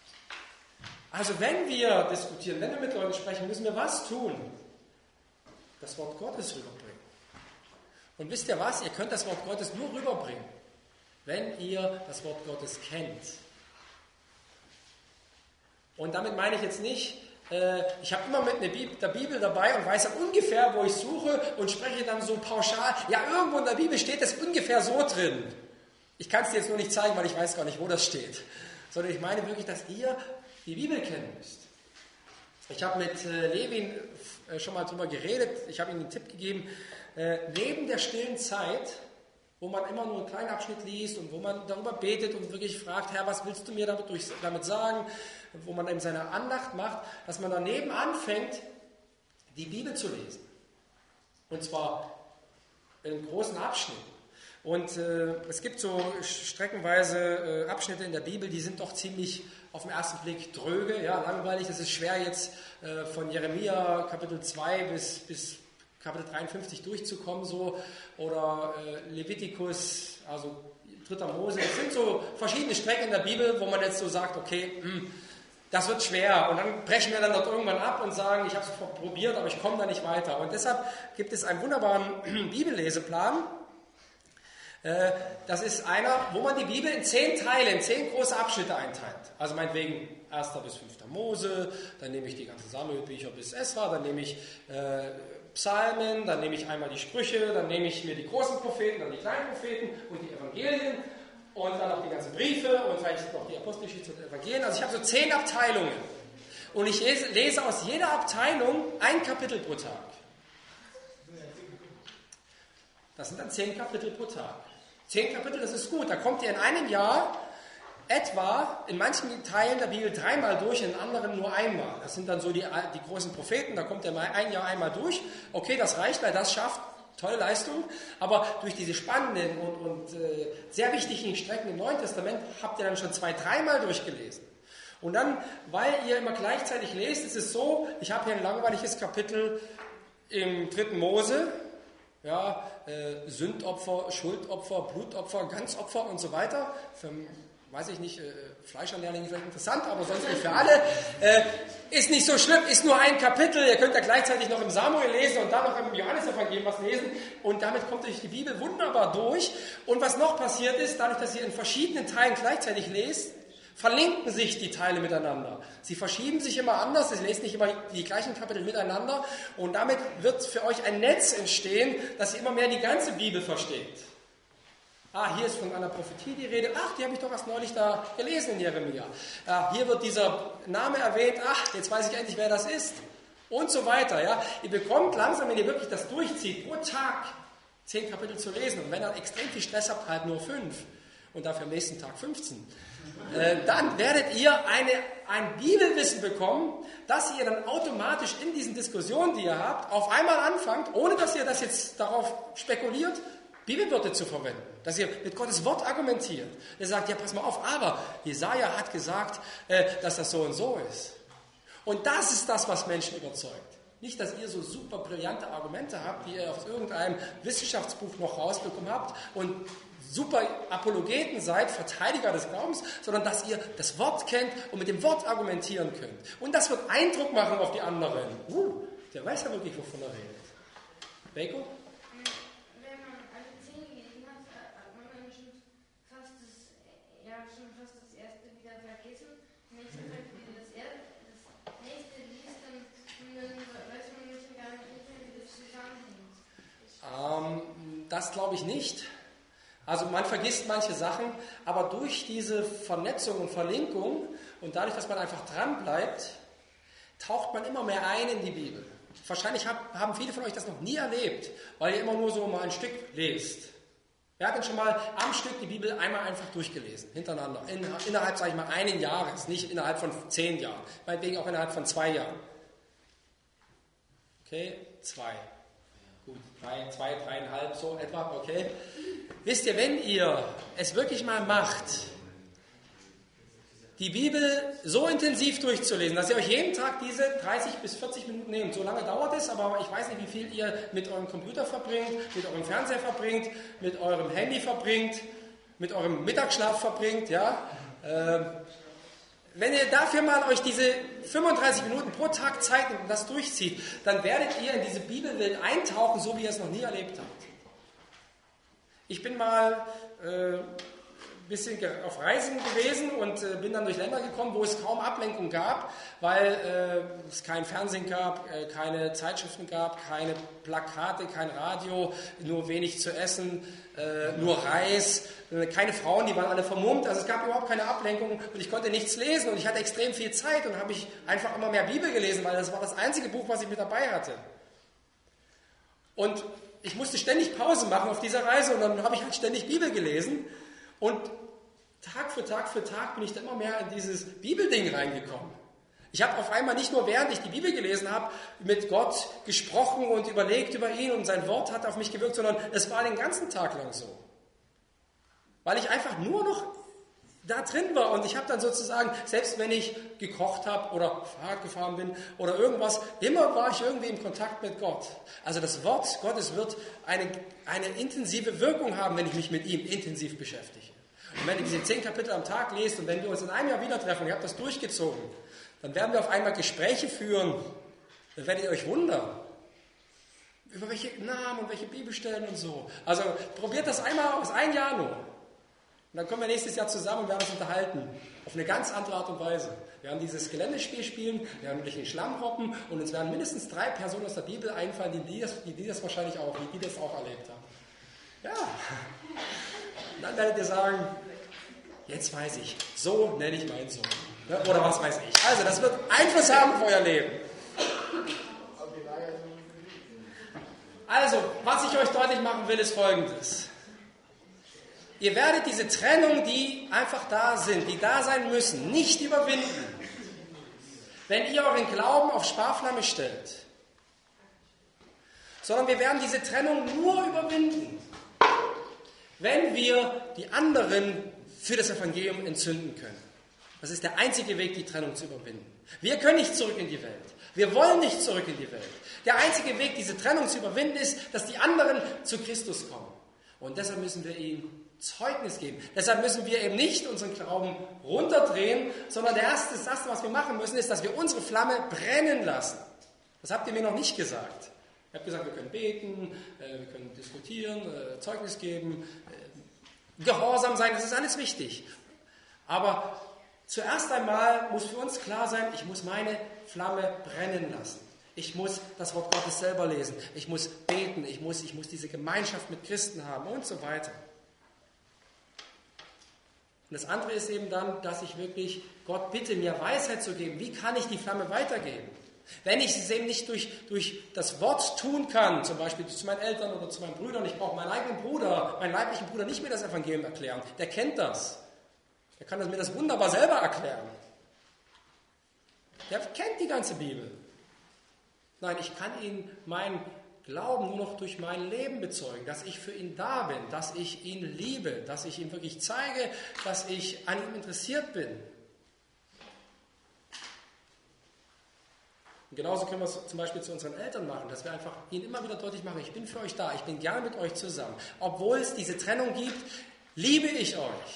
Also wenn wir diskutieren, wenn wir mit Leuten sprechen, müssen wir was tun? Das Wort Gottes rüberbringen. Und wisst ihr was? Ihr könnt das Wort Gottes nur rüberbringen, wenn ihr das Wort Gottes kennt. Und damit meine ich jetzt nicht, ich habe immer mit der Bibel dabei und weiß ja ungefähr, wo ich suche und spreche dann so pauschal, ja, irgendwo in der Bibel steht es ungefähr so drin. Ich kann es dir jetzt nur nicht zeigen, weil ich weiß gar nicht, wo das steht. Sondern ich meine wirklich, dass ihr die Bibel kennen müsst. Ich habe mit Levin schon mal darüber geredet, ich habe ihm den Tipp gegeben, neben der stillen Zeit, wo man immer nur einen kleinen Abschnitt liest und wo man darüber betet und wirklich fragt, Herr, was willst du mir damit sagen, wo man eben seine Andacht macht, dass man daneben anfängt, die Bibel zu lesen. Und zwar in großen Abschnitten. Und es gibt so streckenweise Abschnitte in der Bibel, die sind doch ziemlich auf den ersten Blick dröge, ja, langweilig. Es ist schwer jetzt von Jeremia Kapitel 2 bis Kapitel 53 durchzukommen, so, oder Levitikus, also 3. Mose. Es sind so verschiedene Strecken in der Bibel, wo man jetzt so sagt, okay, das wird schwer. Und dann brechen wir dann dort irgendwann ab und sagen, ich habe es probiert, aber ich komme da nicht weiter. Und deshalb gibt es einen wunderbaren Bibelleseplan. Das ist einer, wo man die Bibel in 10 Teile, in 10 große Abschnitte einteilt. Also meinetwegen 1. bis 5. Mose, dann nehme ich die ganzen Samuelbücher bis Esra, dann nehme ich Psalmen, dann nehme ich einmal die Sprüche, dann nehme ich mir die großen Propheten, dann die kleinen Propheten und die Evangelien und dann noch die ganzen Briefe und vielleicht noch die Apostelgeschichte und Evangelien. Also ich habe so 10 Abteilungen und ich lese aus jeder Abteilung ein Kapitel pro Tag. Das sind dann 10 Kapitel pro Tag. 10 Kapitel, das ist gut. Da kommt ihr in einem Jahr etwa in manchen Teilen der Bibel 3-mal durch, in anderen nur einmal. Das sind dann so die großen Propheten, da kommt ihr ein Jahr einmal durch. Okay, das reicht, wer das schafft, tolle Leistung. Aber durch diese spannenden und sehr wichtigen Strecken im Neuen Testament habt ihr dann schon 2-3-mal durchgelesen. Und dann, weil ihr immer gleichzeitig lest, ist es so, ich habe hier ein langweiliges Kapitel im 3. Mose, ja, Sündopfer, Schuldopfer, Blutopfer, Ganzopfer und so weiter. Für, weiß ich nicht, Fleischerlehrlinge vielleicht interessant, aber sonst nicht für alle. Ist nicht so schlimm, ist nur ein Kapitel. Ihr könnt ja gleichzeitig noch im Samuel lesen und dann noch im Johannesevangelium was lesen. Und damit kommt euch die Bibel wunderbar durch. Und was noch passiert ist, dadurch, dass ihr in verschiedenen Teilen gleichzeitig lest, verlinken sich die Teile miteinander. Sie verschieben sich immer anders, Sie lesen nicht immer die gleichen Kapitel miteinander und damit wird für euch ein Netz entstehen, dass ihr immer mehr die ganze Bibel versteht. Hier ist von einer Prophetie die Rede. Ach, die habe ich doch erst neulich da gelesen in Jeremia. Hier wird dieser Name erwähnt. Ach, jetzt weiß ich endlich, wer das ist. Und so weiter. Ja. Ihr bekommt langsam, wenn ihr wirklich das durchzieht, pro Tag 10 Kapitel zu lesen. Und wenn ihr extrem viel Stress habt, halt nur 5. Und dafür am nächsten Tag 15. Dann werdet ihr ein Bibelwissen bekommen, dass ihr dann automatisch in diesen Diskussionen, die ihr habt, auf einmal anfangt, ohne dass ihr das jetzt darauf spekuliert, Bibelwörter zu verwenden. Dass ihr mit Gottes Wort argumentiert. Ihr sagt, ja, pass mal auf, aber Jesaja hat gesagt, dass das so und so ist. Und das ist das, was Menschen überzeugt. Nicht, dass ihr so super brillante Argumente habt, die ihr aus irgendeinem Wissenschaftsbuch noch rausbekommen habt und super Apologeten seid, Verteidiger des Glaubens, sondern dass ihr das Wort kennt und mit dem Wort argumentieren könnt. Und das wird Eindruck machen auf die anderen. Der weiß ja wirklich, wovon er redet. Beko? Wenn man alle 10 gelesen hat man dann schon fast das erste wieder vergessen. Wenn ich zum Beispiel wieder das nächste liest, dann weiß man nicht gar nicht, wie das zusammenhängt. Das glaube ich nicht. Also man vergisst manche Sachen, aber durch diese Vernetzung und Verlinkung und dadurch, dass man einfach dran bleibt, taucht man immer mehr ein in die Bibel. Wahrscheinlich haben viele von euch das noch nie erlebt, weil ihr immer nur so mal ein Stück lest. Wer hat denn schon mal am Stück die Bibel einmal einfach durchgelesen, hintereinander, innerhalb, sage ich mal, 1 Jahres, nicht innerhalb von 10 Jahren, meinetwegen auch innerhalb von 2 Jahren. Okay, 2. Gut, 3, 2, 3,5, so etwa, okay. Wisst ihr, wenn ihr es wirklich mal macht, die Bibel so intensiv durchzulesen, dass ihr euch jeden Tag diese 30 bis 40 Minuten nehmt, so lange dauert es, aber ich weiß nicht, wie viel ihr mit eurem Computer verbringt, mit eurem Fernseher verbringt, mit eurem Handy verbringt, mit eurem Mittagsschlaf verbringt, ja. Wenn ihr dafür mal euch diese 35 Minuten pro Tag Zeit nimmt und das durchzieht, dann werdet ihr in diese Bibelwelt eintauchen, so wie ihr es noch nie erlebt habt. Ich bin mal bisschen auf Reisen gewesen und bin dann durch Länder gekommen, wo es kaum Ablenkung gab, weil es kein Fernsehen gab, keine Zeitschriften gab, keine Plakate, kein Radio, nur wenig zu essen, nur Reis, keine Frauen, die waren alle vermummt, also es gab überhaupt keine Ablenkung und ich konnte nichts lesen und ich hatte extrem viel Zeit und habe ich einfach immer mehr Bibel gelesen, weil das war das einzige Buch, was ich mit dabei hatte. Und ich musste ständig Pause machen auf dieser Reise und dann habe ich halt ständig Bibel gelesen und Tag für Tag bin ich dann immer mehr in dieses Bibelding reingekommen. Ich habe auf einmal nicht nur, während ich die Bibel gelesen habe, mit Gott gesprochen und überlegt über ihn und sein Wort hat auf mich gewirkt, sondern es war den ganzen Tag lang so. Weil ich einfach nur noch da drin war und ich habe dann sozusagen, selbst wenn ich gekocht habe oder Fahrrad gefahren bin oder irgendwas, immer war ich irgendwie im Kontakt mit Gott. Also das Wort Gottes wird eine intensive Wirkung haben, wenn ich mich mit ihm intensiv beschäftige. Und wenn ihr diese 10 Kapitel am Tag lest und wenn wir uns in einem Jahr wieder treffen und ihr habt das durchgezogen, dann werden wir auf einmal Gespräche führen, dann werdet ihr euch wundern, über welche Namen und welche Bibelstellen und so. Also probiert das einmal aus, ein Jahr nur. Und dann kommen wir nächstes Jahr zusammen und werden uns unterhalten. Auf eine ganz andere Art und Weise. Wir werden dieses Geländespiel spielen, wir werden durch den Schlamm hoppen und uns werden mindestens 3 Personen aus der Bibel einfallen, die das wahrscheinlich auch, die das auch erlebt haben. Ja. Und dann werdet ihr sagen, jetzt weiß ich, so nenne ich meinen Sohn. Oder was weiß ich. Also das wird Einfluss haben auf euer Leben. Also, was ich euch deutlich machen will, ist Folgendes. Ihr werdet diese Trennung, die einfach da sind, die da sein müssen, nicht überwinden, wenn ihr euren Glauben auf Sparflamme stellt. Sondern wir werden diese Trennung nur überwinden, wenn wir die anderen für das Evangelium entzünden können. Das ist der einzige Weg, die Trennung zu überwinden. Wir können nicht zurück in die Welt. Wir wollen nicht zurück in die Welt. Der einzige Weg, diese Trennung zu überwinden, ist, dass die anderen zu Christus kommen. Und deshalb müssen wir ihnen Zeugnis geben. Deshalb müssen wir eben nicht unseren Glauben runterdrehen, sondern das Erste, was wir machen müssen, ist, dass wir unsere Flamme brennen lassen. Das habt ihr mir noch nicht gesagt. Ich habe gesagt, wir können beten, wir können diskutieren, Zeugnis geben, gehorsam sein, das ist alles wichtig. Aber zuerst einmal muss für uns klar sein, ich muss meine Flamme brennen lassen. Ich muss das Wort Gottes selber lesen. Ich muss beten. Ich muss diese Gemeinschaft mit Christen haben und so weiter. Und das andere ist eben dann, dass ich wirklich Gott bitte, mir Weisheit zu geben. Wie kann ich die Flamme weitergeben? Wenn ich es eben nicht durch das Wort tun kann, zum Beispiel zu meinen Eltern oder zu meinen Brüdern, ich brauche meinen eigenen Bruder, meinen leiblichen Bruder nicht mehr das Evangelium erklären. Der kennt das. Der kann mir das wunderbar selber erklären. Der kennt die ganze Bibel. Nein, ich kann ihn meinen Glauben nur noch durch mein Leben bezeugen, dass ich für ihn da bin, dass ich ihn liebe, dass ich ihm wirklich zeige, dass ich an ihm interessiert bin. Und genauso können wir es zum Beispiel zu unseren Eltern machen, dass wir einfach ihnen immer wieder deutlich machen, ich bin für euch da, ich bin gerne mit euch zusammen. Obwohl es diese Trennung gibt, liebe ich euch.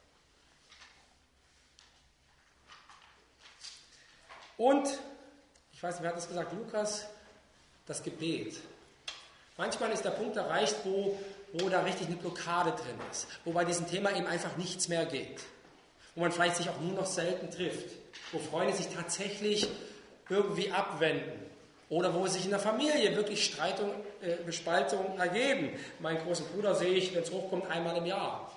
Und, ich weiß nicht, wer hat das gesagt, Lukas, das Gebet. Manchmal ist der Punkt erreicht, wo da richtig eine Blockade drin ist, wo bei diesem Thema eben einfach nichts mehr geht, wo man vielleicht sich auch nur noch selten trifft, wo Freunde sich tatsächlich irgendwie abwenden oder wo sich in der Familie wirklich Spaltungen ergeben. Meinen großen Bruder sehe ich, wenn es hochkommt, einmal im Jahr.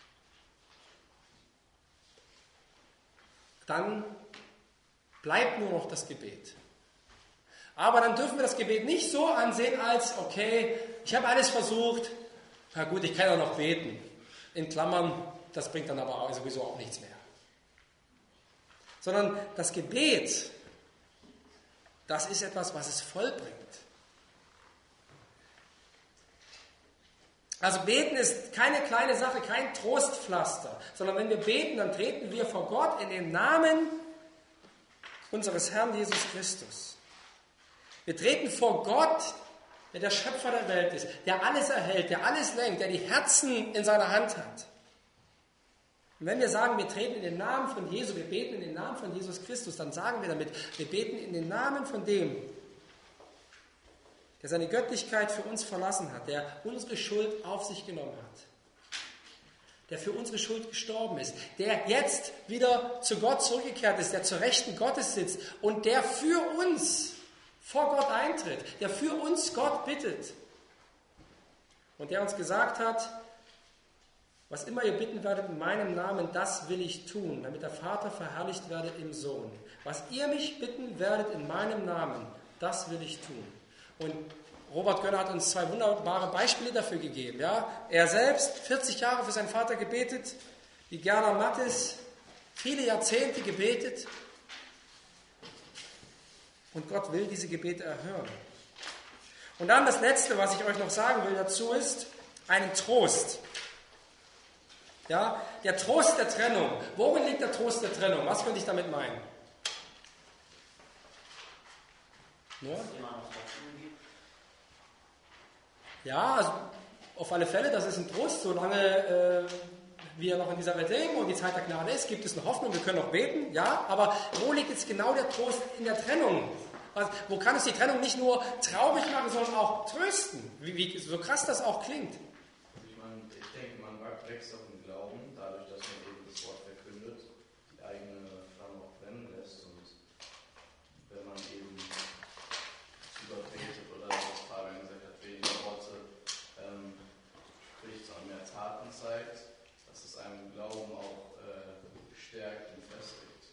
Dann bleibt nur noch das Gebet. Aber dann dürfen wir das Gebet nicht so ansehen als, okay, ich habe alles versucht, na gut, ich kann auch noch beten. In Klammern, das bringt dann aber sowieso auch nichts mehr. Sondern das Gebet, das ist etwas, was es vollbringt. Also beten ist keine kleine Sache, kein Trostpflaster, sondern wenn wir beten, dann treten wir vor Gott in den Namen unseres Herrn Jesus Christus. Wir treten vor Gott, der der Schöpfer der Welt ist, der alles erhält, der alles lenkt, der die Herzen in seiner Hand hat. Und wenn wir sagen, wir treten in den Namen von Jesu, wir beten in den Namen von Jesus Christus, dann sagen wir damit, wir beten in den Namen von dem, der seine Göttlichkeit für uns verlassen hat, der unsere Schuld auf sich genommen hat, der für unsere Schuld gestorben ist, der jetzt wieder zu Gott zurückgekehrt ist, der zur Rechten Gottes sitzt und der für uns vor Gott eintritt, der für uns Gott bittet und der uns gesagt hat, was immer ihr bitten werdet in meinem Namen, das will ich tun, damit der Vater verherrlicht werde im Sohn. Was ihr mich bitten werdet in meinem Namen, das will ich tun. Und Robert Gönner hat uns 2 wunderbare Beispiele dafür gegeben. Ja? Er selbst 40 Jahre für seinen Vater gebetet, die Gerda Mattes viele Jahrzehnte gebetet. Und Gott will diese Gebete erhören. Und dann das Letzte, was ich euch noch sagen will dazu, ist einen Trost. Ja, der Trost der Trennung. Worin liegt der Trost der Trennung? Was könnte ich damit meinen? Nur? Ja, also auf alle Fälle, das ist ein Trost, solange wir noch in dieser Welt leben und die Zeit der Gnade ist, gibt es eine Hoffnung, wir können noch beten, ja, aber wo liegt jetzt genau der Trost in der Trennung? Also, wo kann uns die Trennung nicht nur traurig machen, sondern auch trösten? So krass das auch klingt. Ich denke, man wächst auch im Glauben, dadurch, dass man eben das Wort verkündet, die eigene Flamme auch brennen lässt. Und wenn man eben übertretet oder, was Fabian gesagt hat, weniger Worte spricht, sondern mehr Taten zeigt, dass es einem im Glauben auch stärkt und festigt.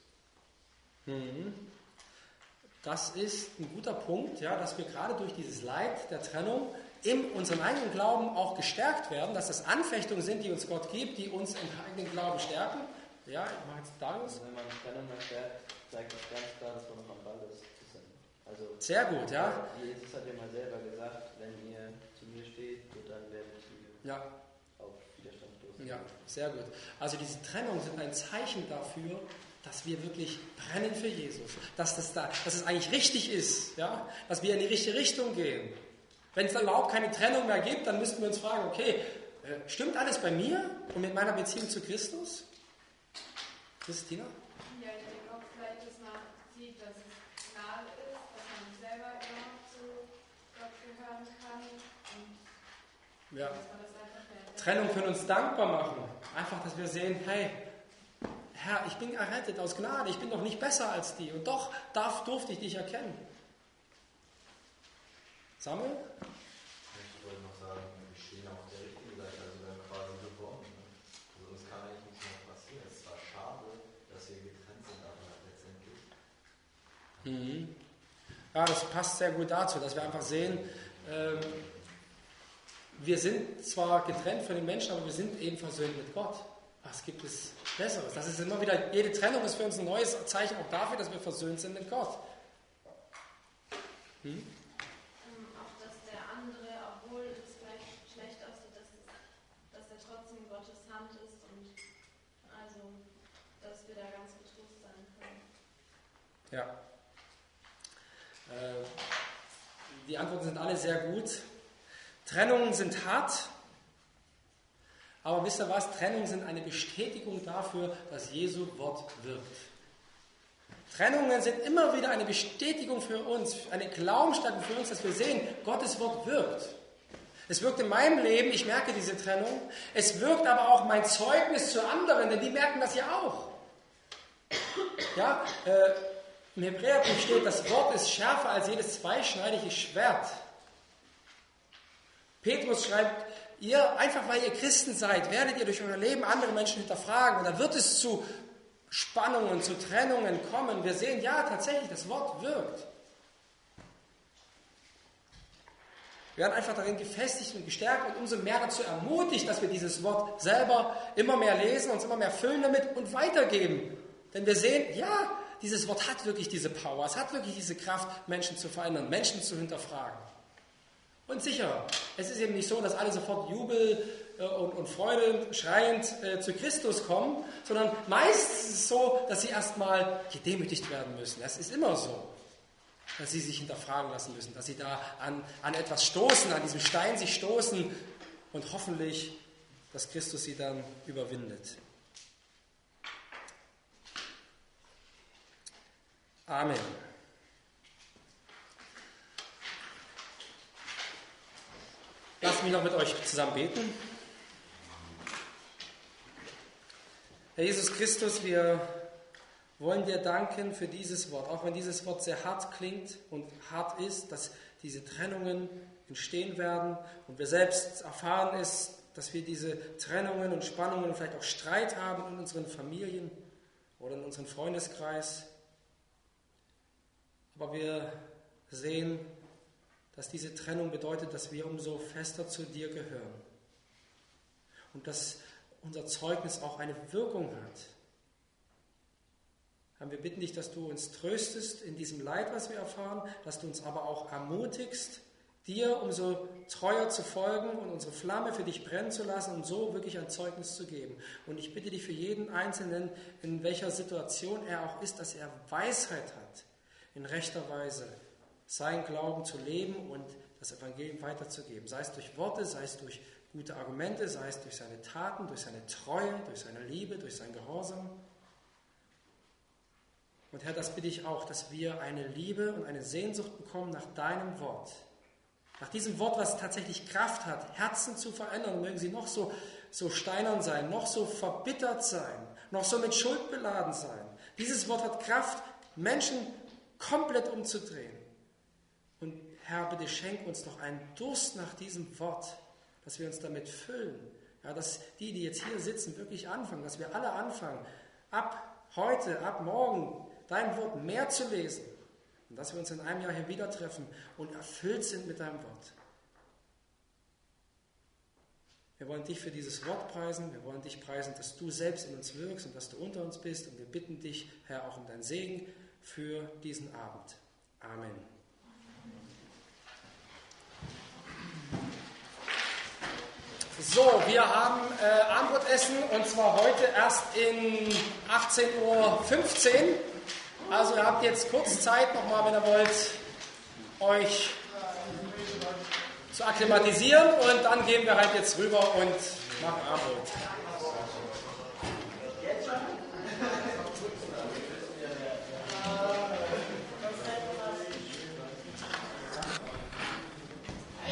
Das ist ein guter Punkt, ja, dass wir gerade durch dieses Leid der Trennung in unserem eigenen Glauben auch gestärkt werden, dass das Anfechtungen sind, die uns Gott gibt, die uns im eigenen Glauben stärken. Ja, ich mache jetzt Darius. Also wenn man Trennung erfährt, zeigt das ganz klar, dass man noch am Ball ist. Also, sehr gut, ja. Jesus hat ja mal selber gesagt, wenn ihr zu mir steht, dann werdet ihr auf Widerstand stoßen. Ja, sehr gut. Also diese Trennungen sind ein Zeichen dafür, dass wir wirklich brennen für Jesus, dass es eigentlich richtig ist, ja? Dass wir in die richtige Richtung gehen. Wenn es da überhaupt keine Trennung mehr gibt, dann müssten wir uns fragen, okay, stimmt alles bei mir und mit meiner Beziehung zu Christus? Christina? Ja, ich denke auch vielleicht, dass man sieht, dass es Gnade ist, dass man selber immer zu Gott gehören kann und Ja. dass man das einfach mehr Trennung können uns dankbar machen. Einfach, dass wir sehen, hey, Herr, ich bin errettet aus Gnade, ich bin doch nicht besser als die und doch durfte ich dich erkennen. Samuel? Ich wollte noch sagen, wir stehen auf der richtigen Seite, also wir haben quasi gewonnen. Also uns kann eigentlich nichts mehr passieren. Es war schade, dass wir getrennt sind, aber letztendlich. Ja, das passt sehr gut dazu, dass wir einfach sehen, wir sind zwar getrennt von den Menschen, aber wir sind eben versöhnt mit Gott. Was gibt es Besseres? Das ist immer wieder, jede Trennung ist für uns ein neues Zeichen auch dafür, dass wir versöhnt sind mit Gott. auch, dass der andere, obwohl es vielleicht schlecht aussieht, dass er trotzdem Gottes Hand ist und also, dass wir da ganz getrost sein können. Ja. Die Antworten sind alle sehr gut. Trennungen sind hart, aber wisst ihr was? Trennungen sind eine Bestätigung dafür, dass Jesu Wort wirkt. Trennungen sind immer wieder eine Bestätigung für uns, eine Glaubensstärkung für uns, dass wir sehen, Gottes Wort wirkt. Es wirkt in meinem Leben, ich merke diese Trennung. Es wirkt aber auch mein Zeugnis zu anderen, denn die merken das ja auch. Ja, im Hebräerbrief steht, das Wort ist schärfer als jedes zweischneidige Schwert. Petrus schreibt, einfach weil ihr Christen seid, werdet ihr durch euer Leben andere Menschen hinterfragen. Und da wird es zu Spannungen, zu Trennungen kommen. Wir sehen, ja, tatsächlich, das Wort wirkt. Wir werden einfach darin gefestigt und gestärkt und umso mehr dazu ermutigt, dass wir dieses Wort selber immer mehr lesen, uns immer mehr füllen damit und weitergeben. Denn wir sehen, ja, dieses Wort hat wirklich diese Power, es hat wirklich diese Kraft, Menschen zu verändern, Menschen zu hinterfragen. Und sicher, es ist eben nicht so, dass alle sofort Jubel und Freude schreiend zu Christus kommen, sondern meistens ist es so, dass sie erstmal gedemütigt werden müssen. Es ist immer so, dass sie sich hinterfragen lassen müssen, dass sie da an etwas stoßen, an diesem Stein sich stoßen und hoffentlich, dass Christus sie dann überwindet. Amen. Lasst mich noch mit euch zusammen beten. Herr Jesus Christus, wir wollen dir danken für dieses Wort, auch wenn dieses Wort sehr hart klingt und hart ist, dass diese Trennungen entstehen werden und wir selbst erfahren es, dass wir diese Trennungen und Spannungen und vielleicht auch Streit haben in unseren Familien oder in unserem Freundeskreis. Aber wir sehen, dass diese Trennung bedeutet, dass wir umso fester zu dir gehören und dass unser Zeugnis auch eine Wirkung hat. Herr, wir bitten dich, dass du uns tröstest in diesem Leid, was wir erfahren, dass du uns aber auch ermutigst, dir umso treuer zu folgen und unsere Flamme für dich brennen zu lassen und so wirklich ein Zeugnis zu geben. Und ich bitte dich für jeden Einzelnen, in welcher Situation er auch ist, dass er Weisheit hat, in rechter Weise seinen Glauben zu leben und das Evangelium weiterzugeben. Sei es durch Worte, sei es durch gute Argumente, sei es durch seine Taten, durch seine Treue, durch seine Liebe, durch sein Gehorsam. Und Herr, das bitte ich auch, dass wir eine Liebe und eine Sehnsucht bekommen nach deinem Wort. Nach diesem Wort, was tatsächlich Kraft hat, Herzen zu verändern. Und mögen sie noch so steinern sein, noch so verbittert sein, noch so mit Schuld beladen sein. Dieses Wort hat Kraft, Menschen komplett umzudrehen. Und Herr, bitte schenk uns doch einen Durst nach diesem Wort, dass wir uns damit füllen. Ja, dass die jetzt hier sitzen, wirklich anfangen, dass wir alle anfangen, ab heute, ab morgen, dein Wort mehr zu lesen. Und dass wir uns in einem Jahr hier wieder treffen und erfüllt sind mit deinem Wort. Wir wollen dich für dieses Wort preisen. Wir wollen dich preisen, dass du selbst in uns wirkst und dass du unter uns bist. Und wir bitten dich, Herr, auch um deinen Segen für diesen Abend. Amen. So, wir haben Abendbrotessen und zwar heute erst in 18:15 Uhr. Also ihr habt jetzt kurz Zeit nochmal, wenn ihr wollt, euch zu akklimatisieren und dann gehen wir halt jetzt rüber und machen Abendbrot.